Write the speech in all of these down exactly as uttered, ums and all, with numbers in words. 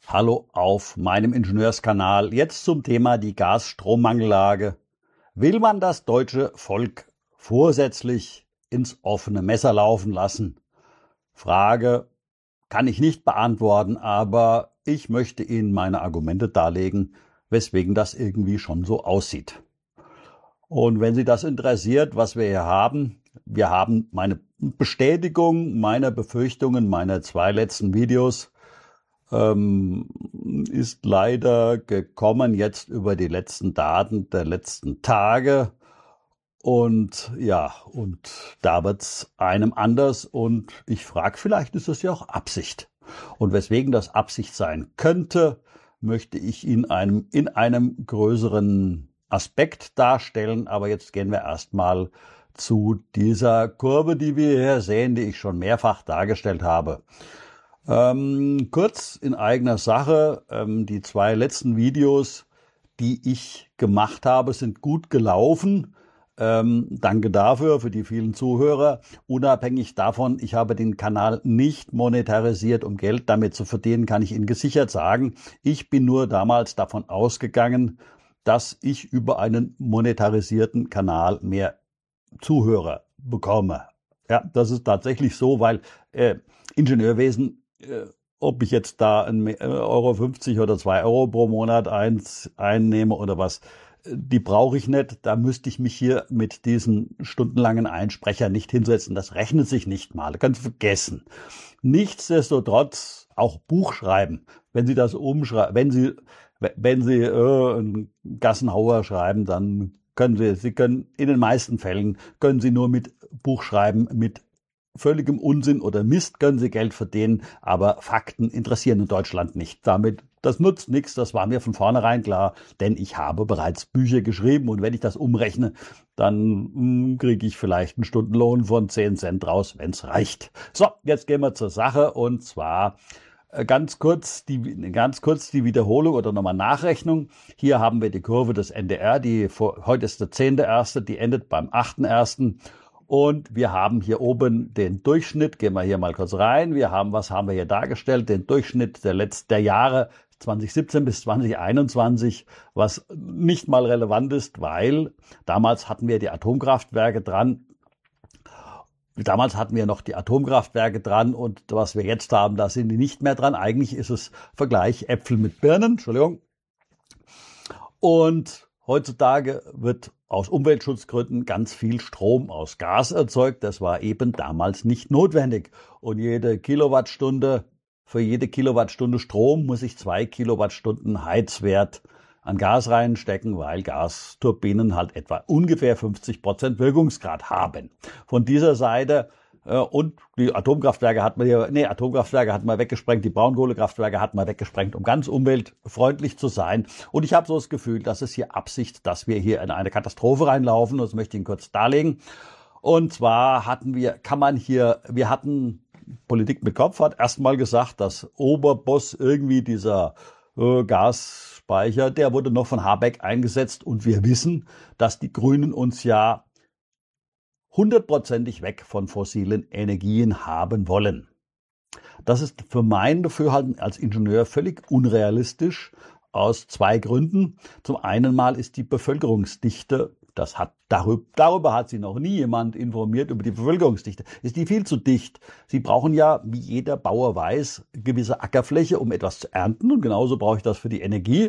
Hallo auf meinem Ingenieurskanal. Jetzt zum Thema die Gas-Strommangellage. Will man das deutsche Volk vorsätzlich ins offene Messer laufen lassen? Frage kann ich nicht beantworten, aber ich möchte Ihnen meine Argumente darlegen, weswegen das irgendwie schon so aussieht. Und wenn Sie das interessiert, was wir hier haben, wir haben meine Bestätigung meiner Befürchtungen meiner zwei letzten Videos, ähm, ist leider gekommen jetzt über die letzten Daten der letzten Tage. Und ja, und da wird's einem anders. Und ich frage, vielleicht ist es ja auch Absicht. Und weswegen das Absicht sein könnte, möchte ich in einem, in einem größeren Aspekt darstellen. Aber jetzt gehen wir erstmal zu dieser Kurve, die wir hier sehen, die ich schon mehrfach dargestellt habe. Ähm, kurz in eigener Sache, ähm, die zwei letzten Videos, die ich gemacht habe, sind gut gelaufen. Ähm, danke dafür, für die vielen Zuhörer. Unabhängig davon, ich habe den Kanal nicht monetarisiert, um Geld damit zu verdienen, kann ich Ihnen gesichert sagen. Ich bin nur damals davon ausgegangen, dass ich über einen monetarisierten Kanal mehr Zuhörer bekomme. Ja, das ist tatsächlich so, weil äh, Ingenieurwesen, äh, ob ich jetzt da ein Euro fünfzig oder zwei Euro pro Monat eins einnehme oder was, die brauche ich nicht. Da müsste ich mich hier mit diesen stundenlangen Einsprecher nicht hinsetzen. Das rechnet sich nicht mal. Das kannst du vergessen. Nichtsdestotrotz auch Buch schreiben. Wenn Sie das umschreiben, wenn Sie, wenn Sie äh, einen Gassenhauer schreiben, dann können Sie, Sie können in den meisten Fällen können Sie nur mit Buchschreiben, mit völligem Unsinn oder Mist können Sie Geld verdienen, aber Fakten interessieren in Deutschland nicht. Damit, das nutzt nichts, das war mir von vornherein klar, denn ich habe bereits Bücher geschrieben und wenn ich das umrechne, dann kriege ich vielleicht einen Stundenlohn von zehn Cent raus, wenn es reicht. So, jetzt gehen wir zur Sache und zwar ganz kurz die, ganz kurz die Wiederholung oder nochmal Nachrechnung. Hier haben wir die Kurve des N D R, die vor, heute ist der zehnte erste, die endet beim achten ersten Und wir haben hier oben den Durchschnitt, gehen wir hier mal kurz rein. Wir haben, was haben wir hier dargestellt? Den Durchschnitt der letzten der Jahre zwanzig siebzehn bis zwanzig einundzwanzig, was nicht mal relevant ist, weil damals hatten wir die Atomkraftwerke dran. Damals hatten wir noch die Atomkraftwerke dran und was wir jetzt haben, da sind die nicht mehr dran. Eigentlich ist es Vergleich Äpfel mit Birnen, Entschuldigung. Und heutzutage wird aus Umweltschutzgründen ganz viel Strom aus Gas erzeugt. Das war eben damals nicht notwendig. Und jede Kilowattstunde, für jede Kilowattstunde Strom muss ich zwei Kilowattstunden Heizwert an Gas reinstecken, weil Gasturbinen halt etwa ungefähr fünfzig Prozent Wirkungsgrad haben. Von dieser Seite äh, und die Atomkraftwerke hat man hier, nee, Atomkraftwerke hat man weggesprengt, die Braunkohlekraftwerke hat man weggesprengt, um ganz umweltfreundlich zu sein. Und ich habe so das Gefühl, das ist hier Absicht, dass wir hier in eine Katastrophe reinlaufen. Das möchte ich Ihnen kurz darlegen. Und zwar hatten wir, kann man hier, wir hatten Politik mit Kopf hat erstmal gesagt, dass Oberboss irgendwie dieser äh, Gasspeicher, der wurde noch von Habeck eingesetzt und wir wissen, dass die Grünen uns ja hundertprozentig weg von fossilen Energien haben wollen. Das ist für mein Dafürhalten als Ingenieur völlig unrealistisch aus zwei Gründen. Zum einen mal ist die Bevölkerungsdichte, das hat darüber, darüber hat sie noch nie jemand informiert, über die Bevölkerungsdichte, ist die viel zu dicht. Sie brauchen ja, wie jeder Bauer weiß, gewisse Ackerfläche, um etwas zu ernten und genauso brauche ich das für die Energie.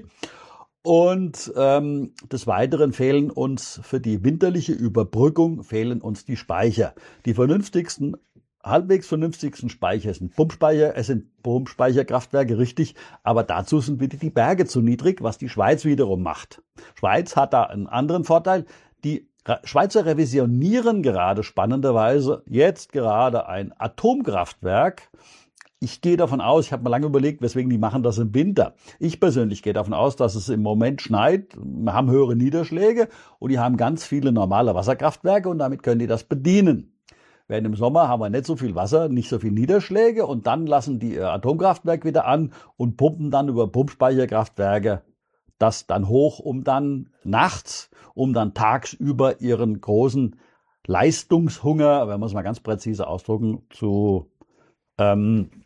Und ähm, des Weiteren fehlen uns für die winterliche Überbrückung fehlen uns die Speicher. Die vernünftigsten, halbwegs vernünftigsten Speicher sind Pumpspeicher, es sind Pumpspeicherkraftwerke, richtig, aber dazu sind wieder die Berge zu niedrig, was die Schweiz wiederum macht. Schweiz hat da einen anderen Vorteil. Die Schweizer revisionieren gerade spannenderweise jetzt gerade ein Atomkraftwerk. Ich gehe davon aus, ich habe mir lange überlegt, weswegen die machen das im Winter. Ich persönlich gehe davon aus, dass es im Moment schneit. Wir haben höhere Niederschläge und die haben ganz viele normale Wasserkraftwerke und damit können die das bedienen. Während im Sommer haben wir nicht so viel Wasser, nicht so viel Niederschläge und dann lassen die Atomkraftwerke wieder an und pumpen dann über Pumpspeicherkraftwerke das dann hoch, um dann nachts, um dann tagsüber ihren großen Leistungshunger, wenn wir es mal ganz präzise ausdrücken, zu ähm,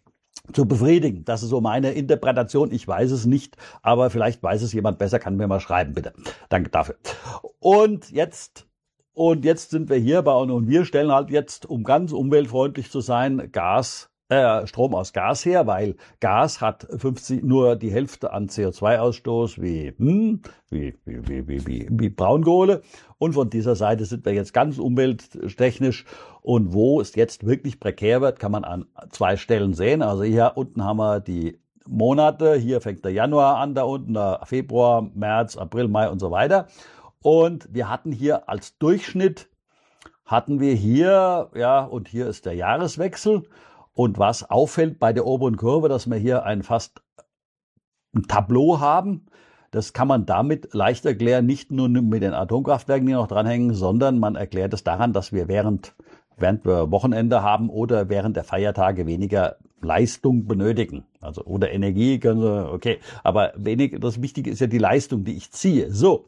zu befriedigen. Das ist so meine Interpretation. Ich weiß es nicht, aber vielleicht weiß es jemand besser, kann mir mal schreiben, bitte. Danke dafür. Und jetzt, und jetzt sind wir hier bei, und wir stellen halt jetzt, um ganz umweltfreundlich zu sein, Gas, äh, Strom aus Gas her, weil Gas hat fünfzig, nur die Hälfte an C O zwei Ausstoß wie, hm, wie, wie, wie, wie, wie, wie Braunkohle. Und von dieser Seite sind wir jetzt ganz umwelttechnisch. Und wo es jetzt wirklich prekär wird, kann man an zwei Stellen sehen. Also hier unten haben wir die Monate. Hier fängt der Januar an, da unten, der Februar, März, April, Mai und so weiter. Und wir hatten hier als Durchschnitt, hatten wir hier, ja, und hier ist der Jahreswechsel. Und was auffällt bei der oberen Kurve, dass wir hier ein fast ein Tableau haben, das kann man damit leicht erklären, nicht nur mit den Atomkraftwerken, die noch dranhängen, sondern man erklärt es daran, dass wir während, während wir Wochenende haben oder während der Feiertage weniger Leistung benötigen. Also, oder Energie, können Sie, okay, aber wenig, das Wichtige ist ja die Leistung, die ich ziehe. So.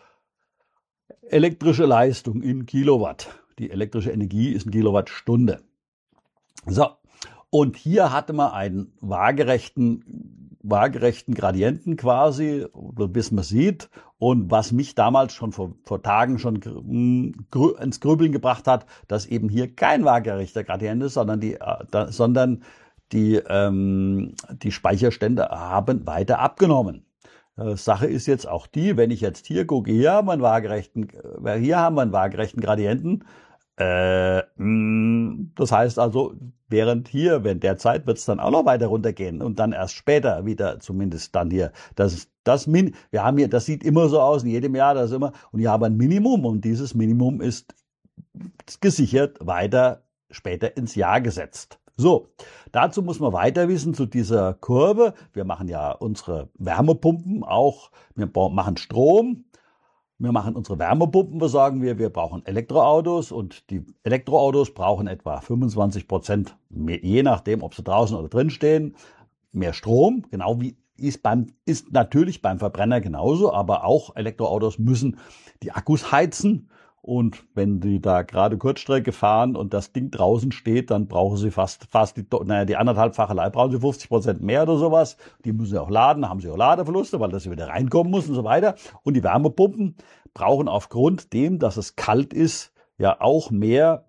Elektrische Leistung in Kilowatt. Die elektrische Energie ist eine Kilowattstunde. So. Und hier hatte man einen waagerechten, waagerechten Gradienten quasi, bis man sieht. Und was mich damals schon vor, vor Tagen schon grü, ins Grübeln gebracht hat, dass eben hier kein waagerechter Gradient ist, sondern die, äh, sondern die, ähm, die Speicherstände haben weiter abgenommen. Äh, Sache ist jetzt auch die, wenn ich jetzt hier gucke, hier haben wir einen waagerechten, äh, hier haben wir einen waagerechten Gradienten. Äh, mh, das heißt also, während hier, während der Zeit wird es dann auch noch weiter runtergehen und dann erst später wieder, zumindest dann hier. Das, das Min, wir haben hier, das sieht immer so aus, in jedem Jahr, das immer, und hier haben wir ein Minimum und dieses Minimum ist gesichert weiter später ins Jahr gesetzt. So, dazu muss man weiter wissen zu dieser Kurve. Wir machen ja unsere Wärmepumpen auch, wir machen Strom. Wir machen unsere Wärmepumpen, besorgen wir, wir brauchen Elektroautos und die Elektroautos brauchen etwa fünfundzwanzig Prozent, mehr, je nachdem, ob sie draußen oder drin stehen, mehr Strom, genau wie ist beim, ist natürlich beim Verbrenner genauso, aber auch Elektroautos müssen die Akkus heizen. Und wenn die da gerade Kurzstrecke fahren und das Ding draußen steht, dann brauchen sie fast, fast die, naja, die anderthalbfache Leih, brauchen sie fünfzig Prozent mehr oder sowas. Die müssen sie auch laden, haben sie auch Ladeverluste, weil das wieder reinkommen muss und so weiter. Und die Wärmepumpen brauchen aufgrund dem, dass es kalt ist, ja auch mehr,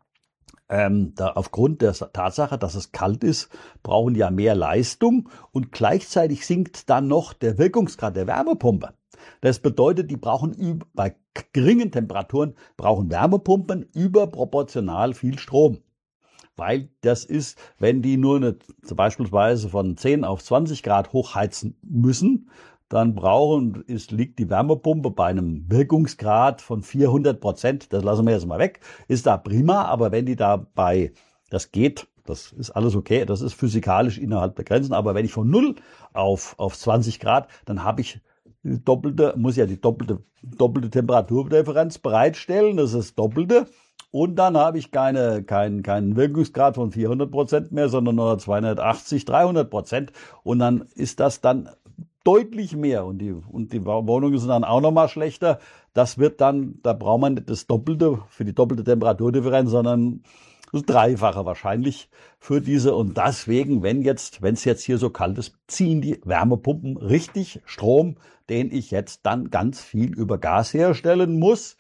ähm, da aufgrund der Tatsache, dass es kalt ist, brauchen ja mehr Leistung und gleichzeitig sinkt dann noch der Wirkungsgrad der Wärmepumpe. Das bedeutet, die brauchen bei geringen Temperaturen brauchen Wärmepumpen überproportional viel Strom. Weil das ist, wenn die nur eine, beispielsweise von zehn auf zwanzig Grad hochheizen müssen, dann brauchen, ist, liegt die Wärmepumpe bei einem Wirkungsgrad von vierhundert Prozent. Das lassen wir jetzt mal weg. Ist da prima, aber wenn die da bei, das geht, das ist alles okay, das ist physikalisch innerhalb der Grenzen, aber wenn ich von null auf, auf zwanzig Grad, dann habe ich die doppelte, muss ja die doppelte, doppelte Temperaturdifferenz bereitstellen, das ist das Doppelte. Und dann habe ich keine, keinen, keinen Wirkungsgrad von vierhundert Prozent mehr, sondern nur zweihundertachtzig, dreihundert Prozent. Und dann ist das dann deutlich mehr. Und die, und die Wohnungen sind dann auch nochmal schlechter. Das wird dann, da braucht man nicht das Doppelte für die doppelte Temperaturdifferenz, sondern das Dreifache wahrscheinlich für diese. Und deswegen, wenn jetzt, wenn es jetzt hier so kalt ist, ziehen die Wärmepumpen richtig Strom, den ich jetzt dann ganz viel über Gas herstellen muss.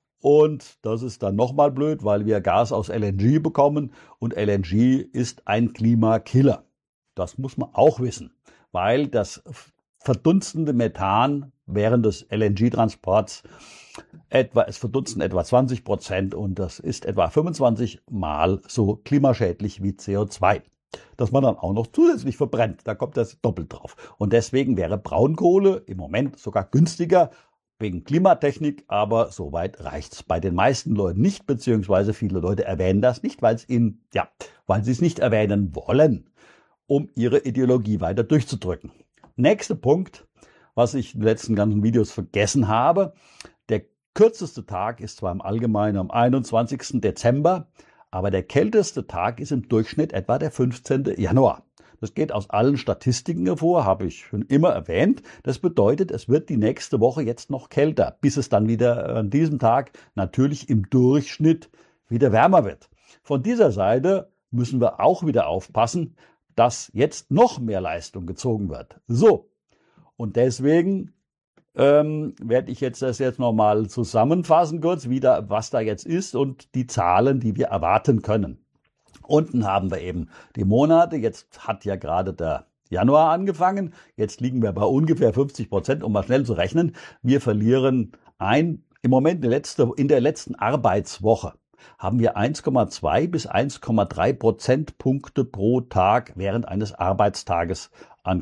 Und das ist dann nochmal blöd, weil wir Gas aus L N G bekommen. Und L N G ist ein Klimakiller. Das muss man auch wissen, weil das verdunstende Methan während des L N G-Transports etwa, es verdunsten etwa zwanzig Prozent und das ist etwa fünfundzwanzig Mal so klimaschädlich wie C O zwei. Das man dann auch noch zusätzlich verbrennt, da kommt das doppelt drauf. Und deswegen wäre Braunkohle im Moment sogar günstiger wegen Klimatechnik, aber soweit reicht's bei den meisten Leuten nicht, beziehungsweise viele Leute erwähnen das nicht, weil es ihnen, ja, weil sie es nicht erwähnen wollen, um ihre Ideologie weiter durchzudrücken. Nächster Punkt, was ich in den letzten ganzen Videos vergessen habe. Der kürzeste Tag ist zwar im Allgemeinen am einundzwanzigsten Dezember, aber der kälteste Tag ist im Durchschnitt etwa der fünfzehnten Januar. Das geht aus allen Statistiken hervor, habe ich schon immer erwähnt. Das bedeutet, es wird die nächste Woche jetzt noch kälter, bis es dann wieder an diesem Tag natürlich im Durchschnitt wieder wärmer wird. Von dieser Seite müssen wir auch wieder aufpassen, dass jetzt noch mehr Leistung gezogen wird. So, und deswegen ähm, werde ich jetzt das jetzt nochmal zusammenfassen kurz, wieder, was da jetzt ist und die Zahlen, die wir erwarten können. Unten haben wir eben die Monate. Jetzt hat ja gerade der Januar angefangen. Jetzt liegen wir bei ungefähr fünfzig Prozent, um mal schnell zu rechnen. Wir verlieren ein, im Moment in der, letzte, in der letzten Arbeitswoche haben wir eins Komma zwei bis eins Komma drei Prozentpunkte pro Tag während eines Arbeitstages an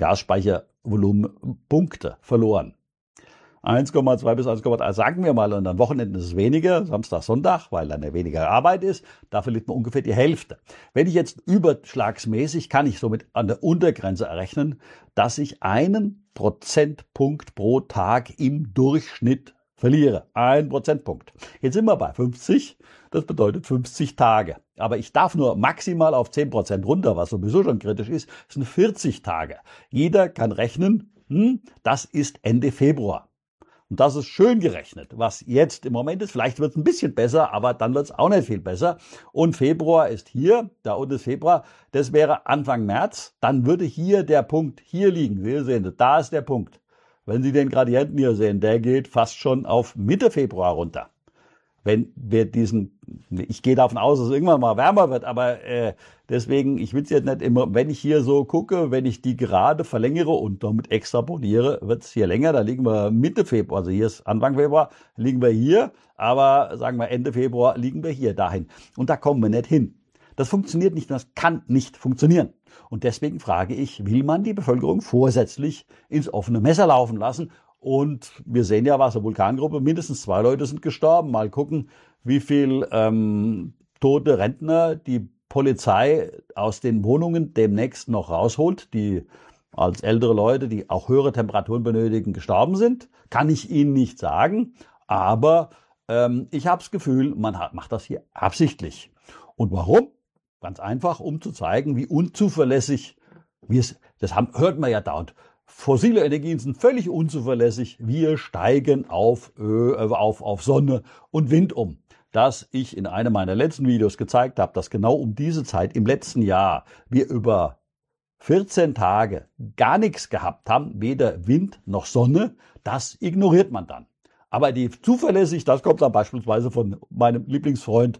Gasspeichervolumenpunkte verloren. eins Komma zwei bis eins Komma drei, sagen wir mal, und am Wochenende ist es weniger, Samstag, Sonntag, weil dann ja weniger Arbeit ist, da verliert man ungefähr die Hälfte. Wenn ich jetzt überschlagsmäßig, kann ich somit an der Untergrenze errechnen, dass ich einen Prozentpunkt pro Tag im Durchschnitt verliere. Ein Prozentpunkt. Jetzt sind wir bei fünfzig, das bedeutet fünfzig Tage. Aber ich darf nur maximal auf zehn Prozent runter, was sowieso schon kritisch ist, das sind vierzig Tage. Jeder kann rechnen, hm, das ist Ende Februar. Und das ist schön gerechnet, was jetzt im Moment ist. Vielleicht wird es ein bisschen besser, aber dann wird es auch nicht viel besser. Und Februar ist hier, da unten ist Februar, das wäre Anfang März. Dann würde hier der Punkt hier liegen. Sie sehen, da ist der Punkt. Wenn Sie den Gradienten hier sehen, der geht fast schon auf Mitte Februar runter. Wenn wir diesen, ich gehe davon aus, dass es irgendwann mal wärmer wird, aber äh, deswegen, ich will es jetzt nicht immer, wenn ich hier so gucke, wenn ich die gerade verlängere und damit extrapoliere, wird es hier länger, da liegen wir Mitte Februar, also hier ist Anfang Februar, liegen wir hier, aber sagen wir Ende Februar liegen wir hier dahin. Und da kommen wir nicht hin. Das funktioniert nicht, das kann nicht funktionieren. Und deswegen frage ich, will man die Bevölkerung vorsätzlich ins offene Messer laufen lassen? Und wir sehen ja, was der Vulkangruppe, mindestens zwei Leute sind gestorben. Mal gucken, wie viel ähm, tote Rentner die Polizei aus den Wohnungen demnächst noch rausholt, die als ältere Leute, die auch höhere Temperaturen benötigen, gestorben sind. Kann ich Ihnen nicht sagen, aber ähm, ich habe das Gefühl, man hat, macht das hier absichtlich. Und warum? Ganz einfach, um zu zeigen, wie unzuverlässig wir es, das haben, hört man ja dauernd. Fossile Energien sind völlig unzuverlässig. Wir steigen auf, Öl, auf, auf Sonne und Wind um. Dass ich in einem meiner letzten Videos gezeigt habe, dass genau um diese Zeit im letzten Jahr wir über vierzehn Tage gar nichts gehabt haben, weder Wind noch Sonne, das ignoriert man dann. Aber die zuverlässig, das kommt dann beispielsweise von meinem Lieblingsfreund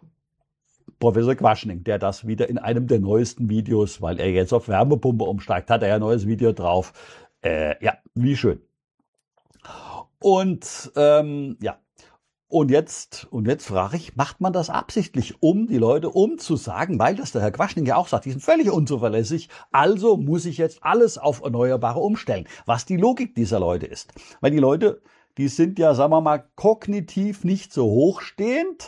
Professor Quaschning, der das wieder in einem der neuesten Videos, weil er jetzt auf Wärmepumpe umsteigt, hat er ja ein neues Video drauf. Äh, ja, wie schön. Und ähm, ja, und jetzt und jetzt frage ich, macht man das absichtlich, um die Leute umzusagen, weil das der Herr Quaschning ja auch sagt, die sind völlig unzuverlässig, also muss ich jetzt alles auf Erneuerbare umstellen, was die Logik dieser Leute ist. Weil die Leute, die sind ja, sagen wir mal, kognitiv nicht so hochstehend.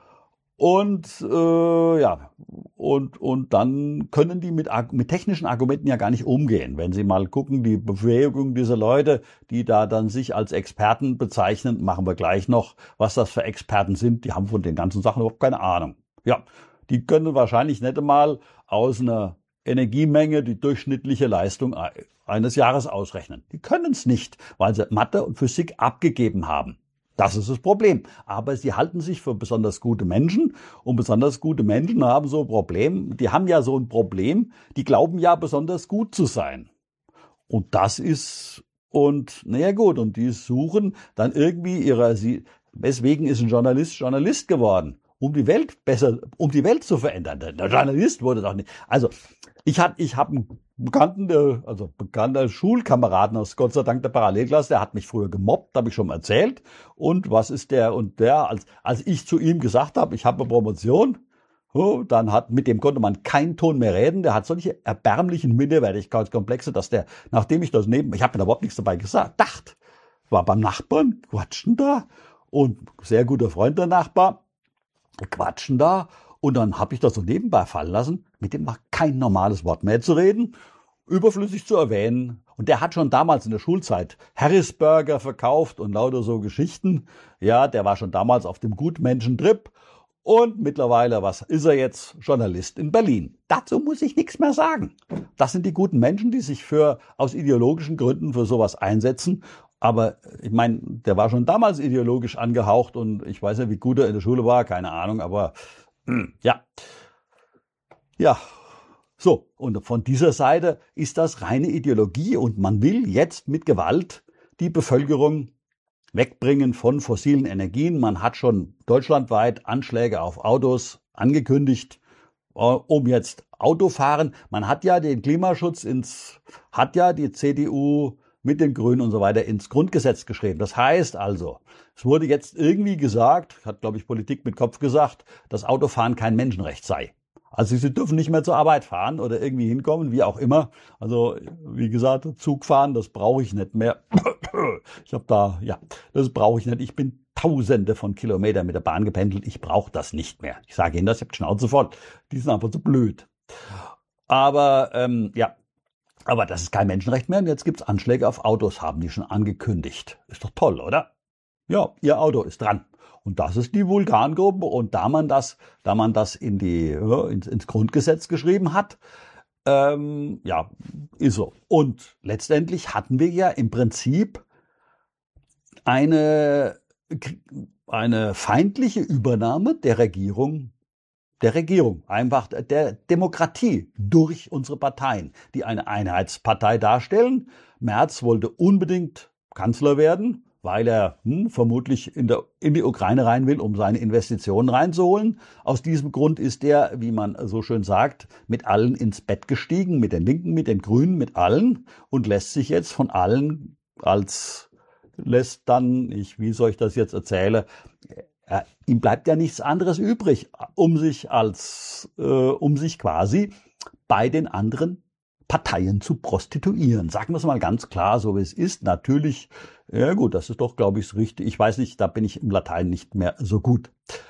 Und äh, ja, und und dann können die mit, mit technischen Argumenten ja gar nicht umgehen. Wenn Sie mal gucken, die Befähigung dieser Leute, die da dann sich als Experten bezeichnen, machen wir gleich noch, was das für Experten sind. Die haben von den ganzen Sachen überhaupt keine Ahnung. Ja, die können wahrscheinlich nicht einmal aus einer Energiemenge die durchschnittliche Leistung eines Jahres ausrechnen. Die können es nicht, weil sie Mathe und Physik abgegeben haben. Das ist das Problem. Aber sie halten sich für besonders gute Menschen und besonders gute Menschen haben so ein Problem. Die haben ja so ein Problem, die glauben ja besonders gut zu sein. Und das ist, und naja gut, und die suchen dann irgendwie ihre, sie, weswegen ist ein Journalist Journalist geworden? Um die Welt besser, um die Welt zu verändern. Der Journalist wurde doch nicht, also ich hatte, ich habe einen Bekannten, der, also bekannter Schulkameraden aus Gott sei Dank der Parallelklasse, der hat mich früher gemobbt, habe ich schon mal erzählt. Und was ist der, und der, als, als ich zu ihm gesagt habe, ich habe eine Promotion, oh, dann hat, mit dem konnte man keinen Ton mehr reden, der hat solche erbärmlichen Minderwertigkeitskomplexe, dass der, nachdem ich das neben, ich habe mir da überhaupt nichts dabei gesagt, dachte, war beim Nachbarn, quatschen da, und sehr guter Freund der Nachbar, quatschen da, und dann habe ich das so nebenbei fallen lassen, mit dem war kein normales Wort mehr zu reden, überflüssig zu erwähnen. Und der hat schon damals in der Schulzeit Harrisburger verkauft und lauter so Geschichten. Ja, der war schon damals auf dem Gutmenschen-Trip. Und mittlerweile, was ist er jetzt? Journalist in Berlin. Dazu muss ich nichts mehr sagen. Das sind die guten Menschen, die sich für aus ideologischen Gründen für sowas einsetzen. Aber ich meine, der war schon damals ideologisch angehaucht und ich weiß nicht, wie gut er in der Schule war, keine Ahnung, aber hm, ja. Ja, So, und von dieser Seite ist das reine Ideologie und man will jetzt mit Gewalt die Bevölkerung wegbringen von fossilen Energien. Man hat schon deutschlandweit Anschläge auf Autos angekündigt, um jetzt Autofahren. Man hat ja den Klimaschutz ins, hat ja die C D U mit den Grünen und so weiter ins Grundgesetz geschrieben. Das heißt also, es wurde jetzt irgendwie gesagt, hat glaube ich Politik mit Kopf gesagt, dass Autofahren kein Menschenrecht sei. Also sie dürfen nicht mehr zur Arbeit fahren oder irgendwie hinkommen, wie auch immer. Also wie gesagt, Zug fahren, das brauche ich nicht mehr. Ich habe da, ja, das brauche ich nicht. Ich bin Tausende von Kilometern mit der Bahn gependelt. Ich brauche das nicht mehr. Ich sage Ihnen das, ich habe die Schnauze voll. Die sind einfach so blöd. Aber ähm, ja, aber das ist kein Menschenrecht mehr. Und jetzt gibt's Anschläge auf Autos, haben die schon angekündigt. Ist doch toll, oder? Ja, Ihr Auto ist dran. Und das ist die Vulkangruppe. Und da man das, da man das in die, ja, ins, ins Grundgesetz geschrieben hat, ähm, ja, ist so. Und letztendlich hatten wir ja im Prinzip eine, eine feindliche Übernahme der Regierung, der Regierung, einfach der Demokratie durch unsere Parteien, die eine Einheitspartei darstellen. Merz wollte unbedingt Kanzler werden, weil er hm, vermutlich in, der, in die Ukraine rein will, um seine Investitionen reinzuholen. Aus diesem Grund ist er, wie man so schön sagt, mit allen ins Bett gestiegen, mit den Linken, mit den Grünen, mit allen und lässt sich jetzt von allen als, lässt dann, ich, wie soll ich das jetzt erzählen, äh, ihm bleibt ja nichts anderes übrig, um sich als, äh, um sich quasi bei den anderen Parteien zu prostituieren. Sagen wir es mal ganz klar, so wie es ist. Natürlich, ja gut, das ist doch, glaube ich, richtig. Ich weiß nicht, da bin ich im Latein nicht mehr so gut.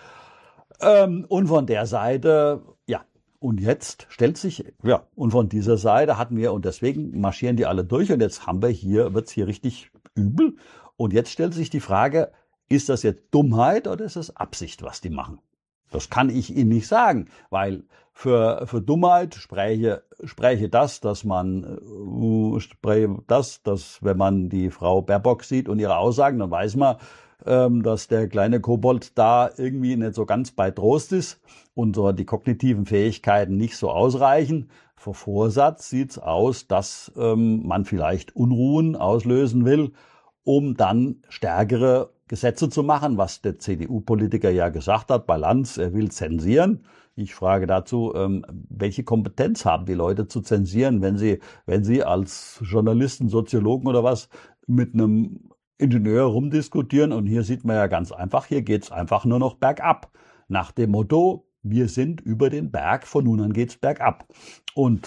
Ähm, und von der Seite, ja, und jetzt stellt sich, ja, und von dieser Seite hatten wir, und deswegen marschieren die alle durch, und jetzt haben wir hier, wird's hier richtig übel. Und jetzt stellt sich die Frage, ist das jetzt Dummheit oder ist das Absicht, was die machen? Das kann ich Ihnen nicht sagen, weil für, für Dummheit spreche, spreche das, dass man, äh, spreche das, dass wenn man die Frau Baerbock sieht und ihre Aussagen, dann weiß man, ähm, dass der kleine Kobold da irgendwie nicht so ganz bei Trost ist und so die kognitiven Fähigkeiten nicht so ausreichen. Vor Vorsatz sieht's aus, dass ähm, man vielleicht Unruhen auslösen will, um dann stärkere Gesetze zu machen, was der C D U-Politiker ja gesagt hat bei Lanz, er will zensieren. Ich frage dazu, ähm, welche Kompetenz haben die Leute zu zensieren, wenn sie, wenn sie als Journalisten, Soziologen oder was mit einem Ingenieur rumdiskutieren? Und hier sieht man ja ganz einfach, hier geht's einfach nur noch bergab. Nach dem Motto, wir sind über den Berg, von nun an geht's bergab. Und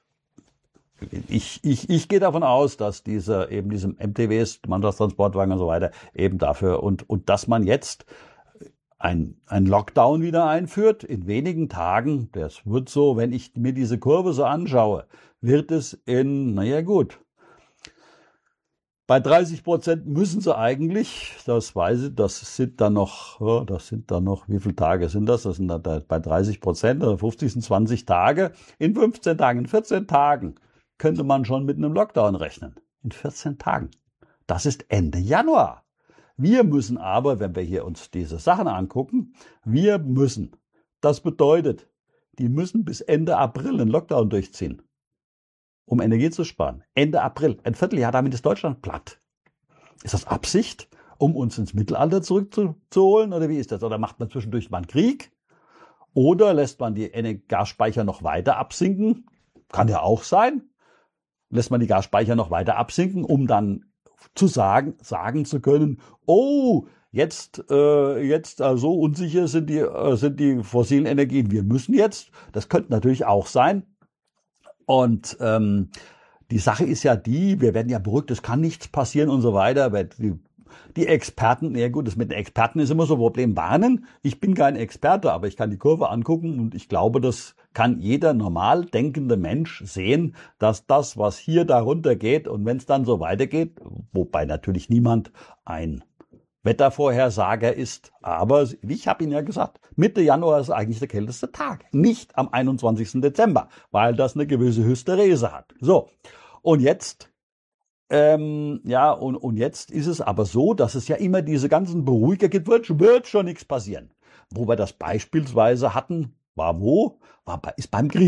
Ich, ich, ich gehe davon aus, dass diese, eben diesem M T Ws, Mannschaftstransportwagen und so weiter, eben dafür und, und dass man jetzt ein, ein Lockdown wieder einführt in wenigen Tagen. Das wird so, wenn ich mir diese Kurve so anschaue, wird es in, naja gut, bei dreißig Prozent müssen sie eigentlich, das weiß ich, das sind dann noch, ja, das sind dann noch, wie viele Tage sind das? Das sind dann bei dreißig Prozent, oder fünfzig sind zwanzig Tage, in fünfzehn Tagen, in vierzehn Tagen. Könnte man schon mit einem Lockdown rechnen. In vierzehn Tagen. Das ist Ende Januar. Wir müssen aber, wenn wir hier uns diese Sachen angucken, wir müssen. Das bedeutet, die müssen bis Ende April einen Lockdown durchziehen, um Energie zu sparen. Ende April. Ein Vierteljahr, damit ist Deutschland platt. Ist das Absicht, um uns ins Mittelalter zurückzuholen? Oder wie ist das? Oder macht man zwischendurch mal einen Krieg? Oder lässt man die Gasspeicher noch weiter absinken? Kann ja auch sein. Lässt man die Gasspeicher noch weiter absinken, um dann zu sagen, sagen zu können, oh, jetzt, äh, jetzt äh, so unsicher sind die, äh, sind die fossilen Energien. Wir müssen jetzt, das könnte natürlich auch sein. Und ähm, die Sache ist ja die, wir werden ja beruhigt, es kann nichts passieren und so weiter. Weil die, die Experten, ja gut, das mit den Experten ist immer so ein Problem, warnen. Ich bin kein Experte, aber ich kann die Kurve angucken und ich glaube, das kann jeder normal denkende Mensch sehen, dass das, was hier darunter geht und wenn es dann so weitergeht, wobei natürlich niemand ein Wettervorhersager ist, aber ich habe Ihnen ja gesagt, Mitte Januar ist eigentlich der kälteste Tag, nicht am einundzwanzigsten Dezember, weil das eine gewisse Hysterese hat. So, und jetzt Ähm, ja, und, und jetzt ist es aber so, dass es ja immer diese ganzen Beruhiger gibt, wird, wird schon nichts passieren. Wo wir das beispielsweise hatten, war wo? War bei, ist beim Krieg.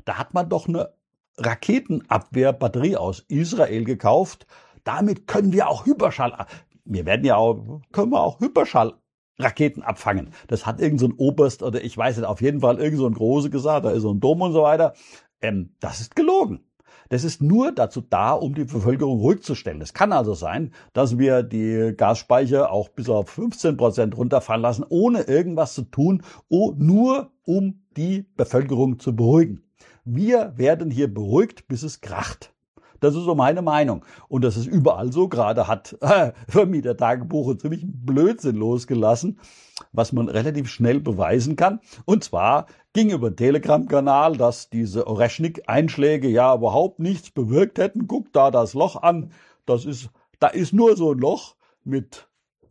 Da hat man doch eine Raketenabwehrbatterie aus Israel gekauft. Damit können wir auch Hyperschall, wir werden ja auch, können wir auch Hyperschallraketen abfangen. Das hat irgend so ein Oberst oder ich weiß nicht, auf jeden Fall irgend so ein Große gesagt, da ist so ein Dom und so weiter. Ähm, das ist gelogen. Das ist nur dazu da, um die Bevölkerung ruhig zu stellen. Es kann also sein, dass wir die Gasspeicher auch bis auf fünfzehn Prozent runterfallen lassen, ohne irgendwas zu tun, nur um die Bevölkerung zu beruhigen. Wir werden hier beruhigt, bis es kracht. Das ist so meine Meinung. Und das ist überall so. Gerade hat äh, Vermieter-Tagebuch einen ziemlich Blödsinn losgelassen, was man relativ schnell beweisen kann. Und zwar ging über den Telegram-Kanal, dass diese Oreschnik-Einschläge ja überhaupt nichts bewirkt hätten. Guckt da das Loch an. Das ist, da ist nur so ein Loch mit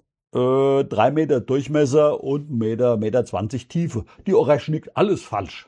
äh, drei Meter Durchmesser und Meter, Meter zwanzig Tiefe. Die Oreschnik, alles falsch.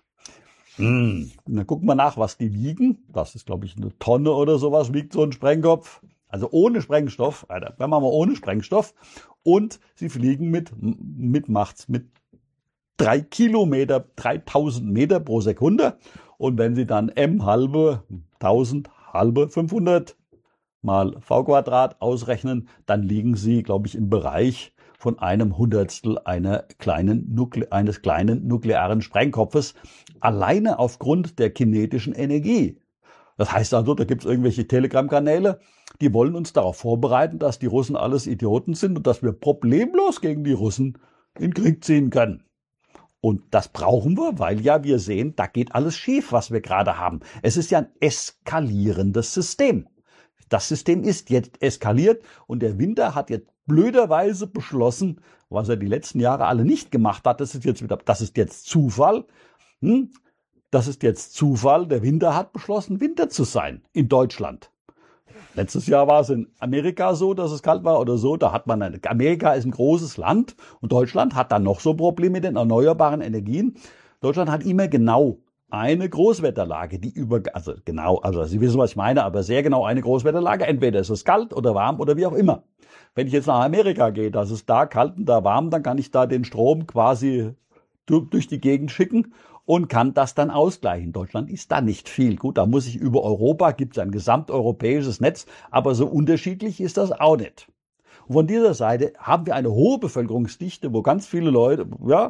Hm. Und dann gucken wir nach, was die wiegen. Das ist, glaube ich, eine Tonne oder sowas, wiegt so ein Sprengkopf. Also ohne Sprengstoff, Alter, wenn wir mal ohne Sprengstoff. Und sie fliegen mit, mit macht's, mit drei Kilometer, dreitausend Meter pro Sekunde. Und wenn sie dann m halbe, tausend, halbe, fünfhundert mal v Quadrat ausrechnen, dann liegen sie, glaube ich, im Bereich von einem Hundertstel einer kleinen Nukle- eines kleinen nuklearen Sprengkopfes, alleine aufgrund der kinetischen Energie. Das heißt also, da gibt es irgendwelche Telegram-Kanäle, die wollen uns darauf vorbereiten, dass die Russen alles Idioten sind und dass wir problemlos gegen die Russen in Krieg ziehen können. Und das brauchen wir, weil ja wir sehen, da geht alles schief, was wir gerade haben. Es ist ja ein eskalierendes System. Das System ist jetzt eskaliert und der Winter hat jetzt blöderweise beschlossen, was er die letzten Jahre alle nicht gemacht hat, das ist jetzt wieder, das ist jetzt Zufall. Hm? Das ist jetzt Zufall. Der Winter hat beschlossen, Winter zu sein in Deutschland. Letztes Jahr war es in Amerika so, dass es kalt war oder so. Da hat man eine, Amerika ist ein großes Land und Deutschland hat dann noch so Probleme mit den erneuerbaren Energien. Deutschland hat immer genau eine Großwetterlage, die über, also genau, also Sie wissen, was ich meine, aber sehr genau eine Großwetterlage. Entweder ist es kalt oder warm oder wie auch immer. Wenn ich jetzt nach Amerika gehe, dass es da kalt und da warm, dann kann ich da den Strom quasi durch die Gegend schicken und kann das dann ausgleichen. Deutschland ist da nicht viel. Gut, da muss ich über Europa, gibt es ein gesamteuropäisches Netz, aber so unterschiedlich ist das auch nicht. Und von dieser Seite haben wir eine hohe Bevölkerungsdichte, wo ganz viele Leute, ja,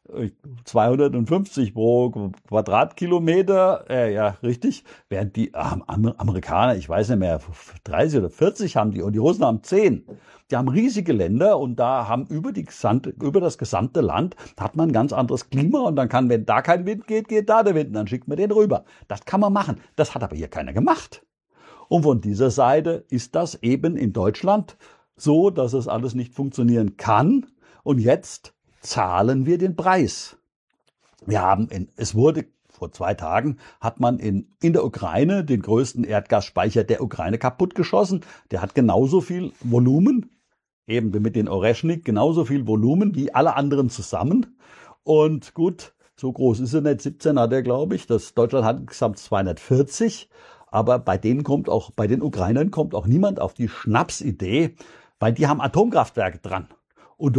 zweihundertfünfzig pro Quadratkilometer, äh, ja, richtig, während die äh, Amerikaner, ich weiß nicht mehr, dreißig oder vierzig haben die und die Russen haben zehn. Die haben riesige Länder und da haben über die gesamte, über das gesamte Land hat man ein ganz anderes Klima und dann kann, wenn da kein Wind geht, geht da der Wind und dann schickt man den rüber. Das kann man machen. Das hat aber hier keiner gemacht. Und von dieser Seite ist das eben in Deutschland so, dass es alles nicht funktionieren kann und jetzt zahlen wir den Preis. Wir haben, in, es wurde vor zwei Tagen, hat man in, in der Ukraine den größten Erdgasspeicher der Ukraine kaputtgeschossen. Der hat genauso viel Volumen, eben wie mit den Oreschnik, genauso viel Volumen wie alle anderen zusammen. Und gut, so groß ist er nicht, siebzehn hat er, glaube ich. Das Deutschland hat insgesamt zweihundertvierzig. Aber bei denen kommt auch, bei den Ukrainern kommt auch niemand auf die Schnapsidee, weil die haben Atomkraftwerke dran. Und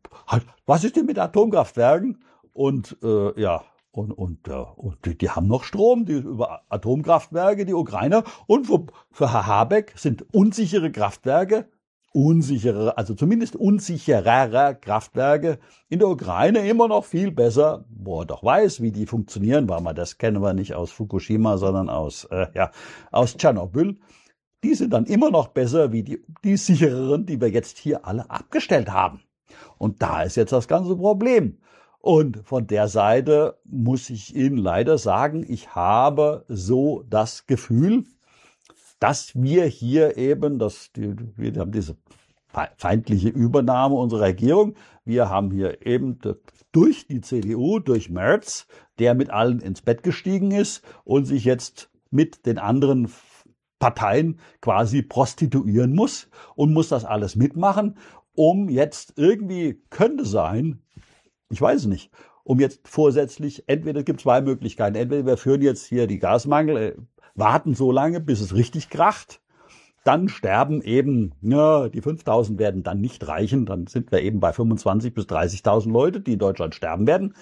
was ist denn mit Atomkraftwerken? Und äh, ja, und, und, ja, und die, die haben noch Strom, die über Atomkraftwerke, die Ukrainer. Und für, für Herr Habeck sind unsichere Kraftwerke, unsichere, also zumindest unsicherere Kraftwerke in der Ukraine immer noch viel besser, wo er doch weiß, wie die funktionieren, weil man das kennen wir nicht aus Fukushima, sondern aus, äh, ja, aus Tschernobyl. Die sind dann immer noch besser wie die, die sichereren, die wir jetzt hier alle abgestellt haben. Und da ist jetzt das ganze Problem. Und von der Seite muss ich Ihnen leider sagen, ich habe so das Gefühl, dass wir hier eben, dass die, wir haben diese feindliche Übernahme unserer Regierung, wir haben hier eben durch die C D U, durch Merz, der mit allen ins Bett gestiegen ist und sich jetzt mit den anderen Parteien quasi prostituieren muss und muss das alles mitmachen, um jetzt irgendwie, könnte sein, ich weiß es nicht, um jetzt vorsätzlich, entweder es gibt zwei Möglichkeiten, entweder wir führen jetzt hier die Gasmangel, äh, warten so lange, bis es richtig kracht, dann sterben eben, ja, die fünftausend werden dann nicht reichen, dann sind wir eben bei fünfundzwanzigtausend bis dreißigtausend Leute, die in Deutschland sterben werden.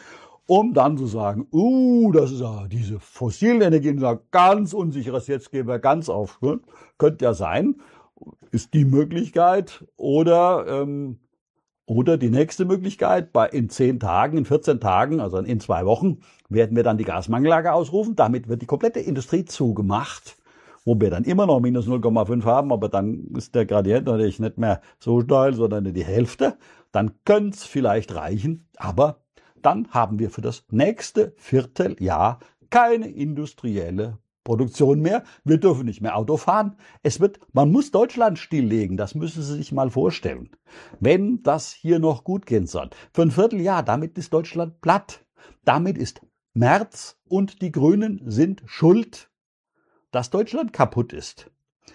um dann zu sagen, uh, das ist ja diese fossilen Energien, ja ganz unsicheres, jetzt gehen wir ganz auf. Ne? Könnte ja sein, ist die Möglichkeit. Oder, ähm, oder die nächste Möglichkeit, bei in zehn Tagen, in vierzehn Tagen, also in zwei Wochen, werden wir dann die Gasmangellage ausrufen. Damit wird die komplette Industrie zugemacht, wo wir dann immer noch minus null Komma fünf haben, aber dann ist der Gradient natürlich nicht mehr so steil, sondern nur die Hälfte. Dann könnte es vielleicht reichen, aber dann haben wir für das nächste Vierteljahr keine industrielle Produktion mehr. Wir dürfen nicht mehr Auto fahren. Es wird, man muss Deutschland stilllegen. Das müssen Sie sich mal vorstellen. Wenn das hier noch gut gehen soll. Für ein Vierteljahr, damit ist Deutschland platt. Damit ist Merz und die Grünen sind schuld, dass Deutschland kaputt ist.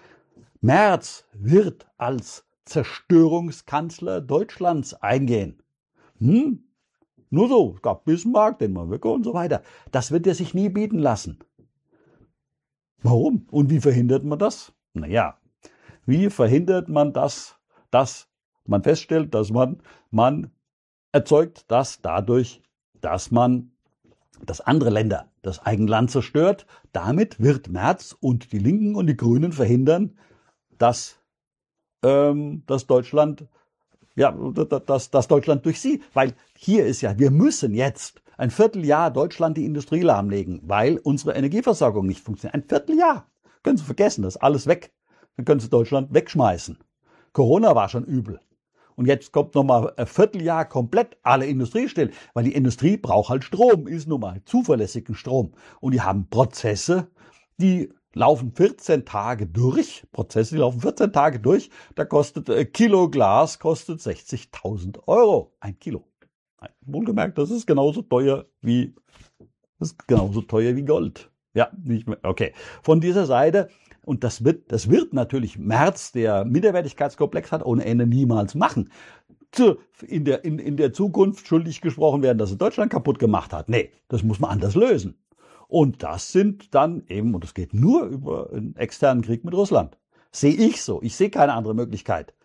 Merz wird als Zerstörungskanzler Deutschlands eingehen. Hm? Nur so, es gab Bismarck, den Manwicke und so weiter. Das wird er sich nie bieten lassen. Warum? Und wie verhindert man das? Naja, wie verhindert man das, dass man feststellt, dass man, man erzeugt das dadurch, dass man, dass andere Länder das Eigenland zerstört. Damit wird Merz und die Linken und die Grünen verhindern, dass, ähm, dass Deutschland, ja, dass, dass Deutschland durch sie, weil hier ist ja, wir müssen jetzt ein Vierteljahr Deutschland die Industrie lahmlegen, weil unsere Energieversorgung nicht funktioniert. Ein Vierteljahr. Können Sie vergessen, das ist alles weg. Dann können Sie Deutschland wegschmeißen. Corona war schon übel. Und jetzt kommt nochmal ein Vierteljahr komplett alle Industrie still, weil die Industrie braucht halt Strom, ist nun mal zuverlässigen Strom. Und die haben Prozesse, die laufen vierzehn Tage durch. Prozesse, die laufen vierzehn Tage durch. Da kostet ein Kilo Glas kostet sechzigtausend Euro. Ein Kilo. Wohlgemerkt, das ist genauso teuer wie, das ist genauso teuer wie Gold. Ja, nicht mehr. Okay. Von dieser Seite, und das wird, das wird natürlich Merz, der Minderwertigkeitskomplex hat, ohne Ende niemals machen. Zu, in der, in, in der Zukunft schuldig gesprochen werden, dass er Deutschland kaputt gemacht hat. Nee, das muss man anders lösen. Und das sind dann eben, und das geht nur über einen externen Krieg mit Russland. Sehe ich so. Ich sehe keine andere Möglichkeit.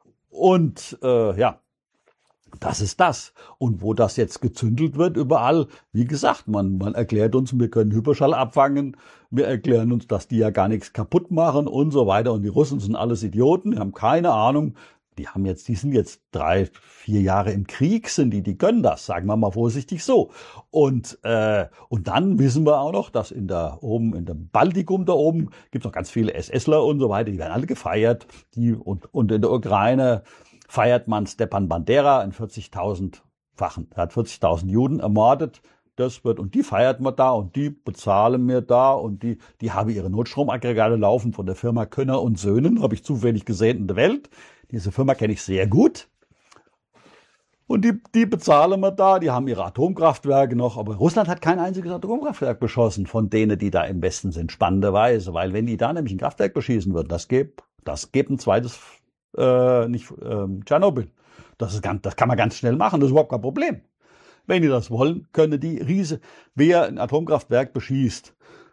Und, äh, ja. Das ist das. Und wo das jetzt gezündelt wird überall, wie gesagt, man, man erklärt uns, wir können Hyperschall abfangen, wir erklären uns, dass die ja gar nichts kaputt machen und so weiter. Und die Russen sind alles Idioten, die haben keine Ahnung. Die haben jetzt, die sind jetzt drei, vier Jahre im Krieg, sind die, die können das, sagen wir mal vorsichtig so. Und, äh, und dann wissen wir auch noch, dass in der, oben, in dem Baltikum da oben gibt es noch ganz viele SSler und so weiter, die werden alle gefeiert, die, und, und in der Ukraine feiert man Stepan Bandera, einen vierzigtausendfachen. Er hat vierzigtausend Juden ermordet. Das wird, und die feiert man da und die bezahlen mir da und die, die haben ihre Notstromaggregate laufen von der Firma Könner und Söhnen, habe ich zufällig gesehen in der Welt. Diese Firma kenne ich sehr gut. Und die, die bezahlen wir da, die haben ihre Atomkraftwerke noch, aber Russland hat kein einziges Atomkraftwerk beschossen von denen, die da im Westen sind, spannenderweise, weil wenn die da nämlich ein Kraftwerk beschießen würden, das gibt, das gibt ein zweites Äh, nicht ähm, Tschernobyl. Das ist ganz, das kann man ganz schnell machen, das ist überhaupt kein Problem. Wenn die das wollen, können die Riese, wer ein Atomkraftwerk beschießt,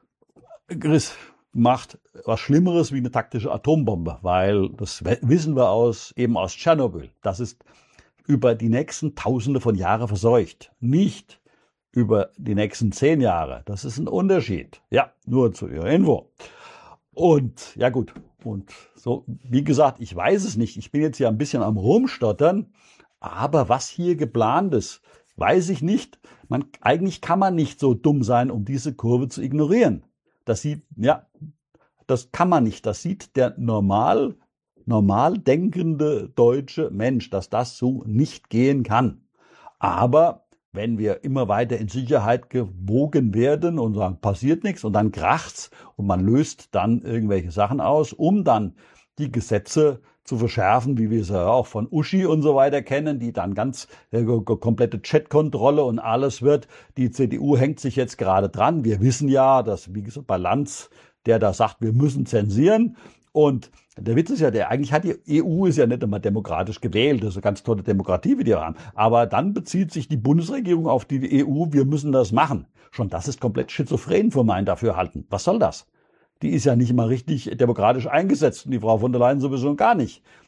macht was Schlimmeres wie eine taktische Atombombe, weil das wissen wir aus, eben aus Tschernobyl. Das ist über die nächsten Tausende von Jahren verseucht. Nicht über die nächsten zehn Jahre. Das ist ein Unterschied. Ja, nur zu Ihrer Info. Und, ja gut. Und so, wie gesagt, ich weiß es nicht. Ich bin jetzt hier ein bisschen am Rumstottern. Aber was hier geplant ist, weiß ich nicht. Man, eigentlich kann man nicht so dumm sein, um diese Kurve zu ignorieren. Das sieht, ja, das kann man nicht. Das sieht der normal, normal denkende deutsche Mensch, dass das so nicht gehen kann. Aber wenn wir immer weiter in Sicherheit gewogen werden und sagen, passiert nichts und dann kracht's und man löst dann irgendwelche Sachen aus, um dann die Gesetze zu verschärfen, wie wir es ja auch von Uschi und so weiter kennen, die dann ganz äh, komplette Chatkontrolle und alles wird. Die C D U hängt sich jetzt gerade dran. Wir wissen ja, dass, wie gesagt, bei Lanz, der da sagt, wir müssen zensieren. Und der Witz ist ja, der eigentlich hat die E U ist ja nicht immer demokratisch gewählt, das ist eine ganz tolle Demokratie, wie die haben. Aber dann bezieht sich die Bundesregierung auf die E U, wir müssen das machen. Schon das ist komplett schizophren für mein Dafürhalten. Was soll das? Die ist ja nicht mal richtig demokratisch eingesetzt und die Frau von der Leyen sowieso gar nicht.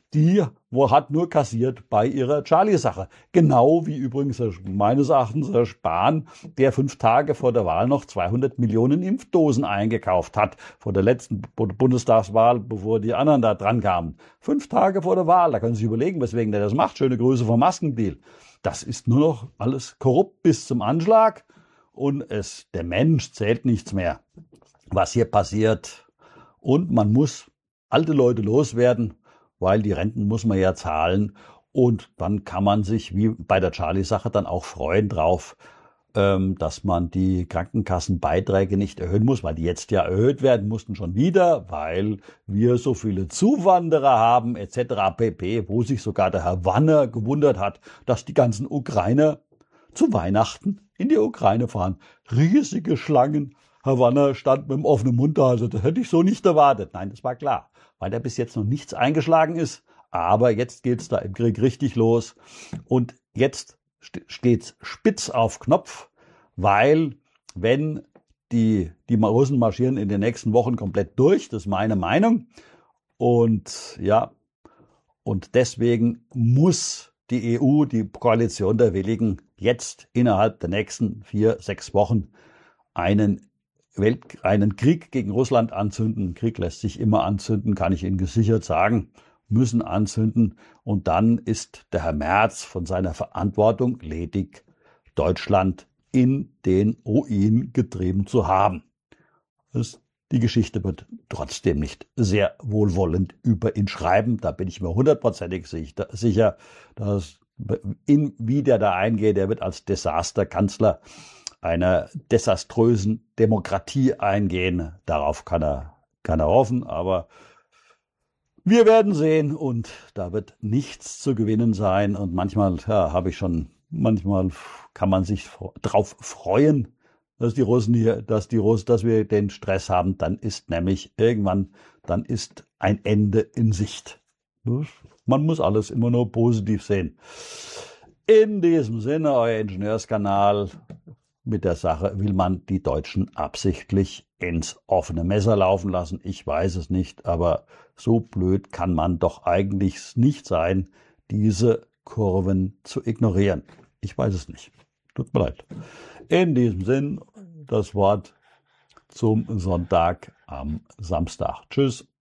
Die wo hat nur kassiert bei ihrer Charlie-Sache. Genau wie übrigens meines Erachtens Herr Spahn, der fünf Tage vor der Wahl noch zweihundert Millionen Impfdosen eingekauft hat, vor der letzten Bundestagswahl, bevor die anderen da dran kamen. Fünf Tage vor der Wahl, da können Sie sich überlegen, weswegen der das macht. Schöne Grüße vom Maskendeal. Das ist nur noch alles korrupt bis zum Anschlag und es, der Mensch zählt nichts mehr, was hier passiert. Und man muss alte Leute loswerden, weil die Renten muss man ja zahlen. Und dann kann man sich, wie bei der Charlie-Sache, dann auch freuen drauf, dass man die Krankenkassenbeiträge nicht erhöhen muss, weil die jetzt ja erhöht werden mussten schon wieder, weil wir so viele Zuwanderer haben et cetera pp., wo sich sogar der Herr Wanner gewundert hat, dass die ganzen Ukrainer zu Weihnachten in die Ukraine fahren. Riesige Schlangen. Herr Wanner stand mit dem offenen Mund da, also das hätte ich so nicht erwartet. Nein, das war klar, weil da bis jetzt noch nichts eingeschlagen ist. Aber jetzt geht's da im Krieg richtig los. Und jetzt steht's spitz auf Knopf, weil wenn die, die Russen marschieren in den nächsten Wochen komplett durch, das ist meine Meinung. Und ja, und deswegen muss die E U, die Koalition der Willigen, jetzt innerhalb der nächsten vier, sechs Wochen einen Welt, einen Krieg gegen Russland anzünden. Krieg lässt sich immer anzünden, kann ich Ihnen gesichert sagen, müssen anzünden. Und dann ist der Herr Merz von seiner Verantwortung ledig, Deutschland in den Ruin getrieben zu haben. Das, die Geschichte wird trotzdem nicht sehr wohlwollend über ihn schreiben. Da bin ich mir hundertprozentig sicher, dass in, wie der da eingeht, der wird als Desasterkanzler einer desaströsen Demokratie eingehen. Darauf kann er, kann er hoffen, aber wir werden sehen und da wird nichts zu gewinnen sein und manchmal ja, habe ich schon, manchmal kann man sich drauf freuen, dass die Russen hier, dass die Russen, dass wir den Stress haben, dann ist nämlich irgendwann, dann ist ein Ende in Sicht. Man muss alles immer nur positiv sehen. In diesem Sinne, euer Ingenieurskanal. Mit der Sache will man die Deutschen absichtlich ins offene Messer laufen lassen. Ich weiß es nicht, aber so blöd kann man doch eigentlich nicht sein, diese Kurven zu ignorieren. Ich weiß es nicht. Tut mir leid. In diesem Sinn das Wort zum Sonntag am Samstag. Tschüss.